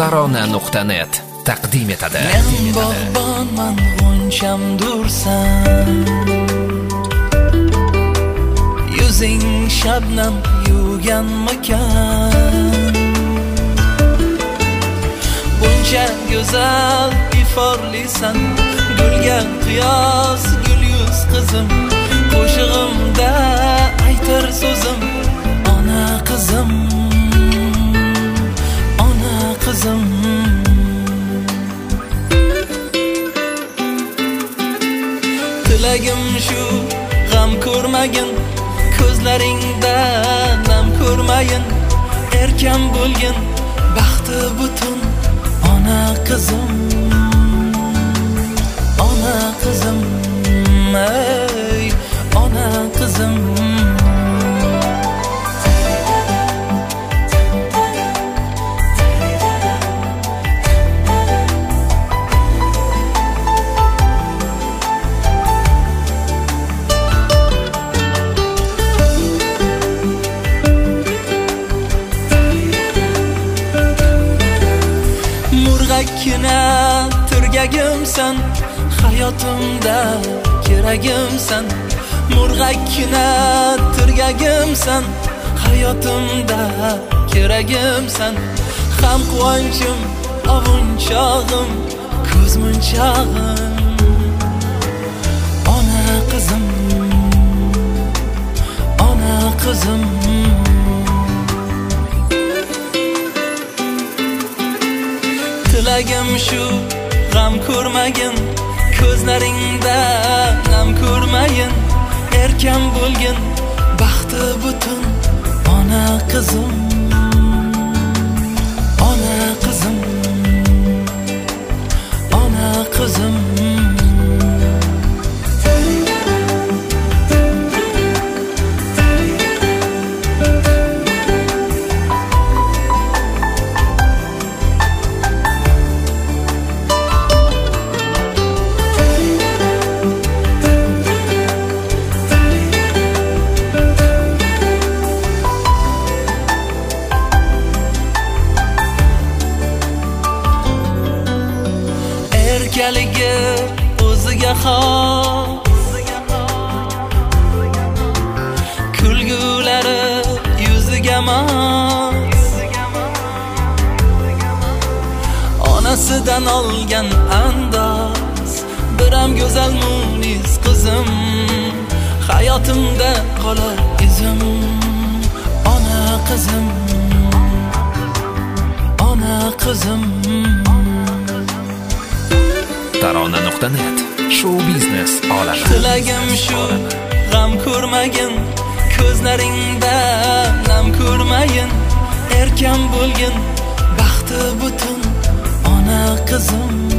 Tarona.net taqdim etadi. Men bog'bonman, g'uncham dursan, yuzing shabnam yuvgan makan. Buncha go'zal iforlisan, gulga qiyos gul yuz qizim. Qo'shig'imda aytar so'zim, ona qizim, ona qizim. Tilagim shu, g'am ko'rmagin, ko'zlaringda nam ko'rmayin. Erkan bo'lgin, baxti butun ona qizim, ona qizim, ey ona qizim. Murg'akkina turgagimsan, hayotimda keragimsan. Murg'akkina turgagimsan, hayotimda keragimsan. Ham quvonchim, ovunchog'im, ko'z munchog'im. Ona qizim, ona qizim. Tilagim shu, g'am ko'rmagin, ko'zlaringda nam ko'rmayin. Erkan bo'lgin, baxti butun ona qizim, ona qizim, ona qizim. Erkaligi o'ziga xos, kulgulari yuziga mos. Onasidan olgan andoz, biram go'zal munis qizim. Hayotimda qolar izim, ona qizim, ona qizim. Tarona.net show biznes olami. Tilagim shu, g'am ko'rmagin, ko'zlaringda nam ko'rmayin. Erkan bo'lgin, baxti butun ona qizim.